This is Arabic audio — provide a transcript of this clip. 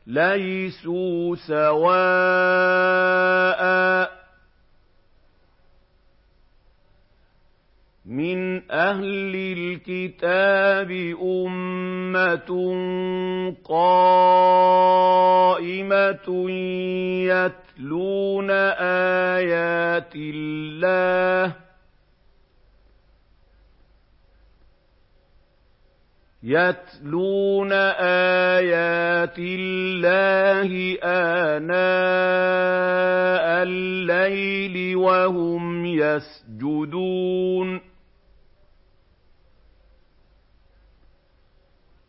لَيْسُوا سَوَاءً ۗ مِّنْ أَهْلِ الْكِتَابِ أُمَّةٌ قَائِمَةٌ يَتْلُونَ آيَاتِ اللَّهِ آنَاءَ اللَّيْلِ وَهُمْ يَسْجُدُونَ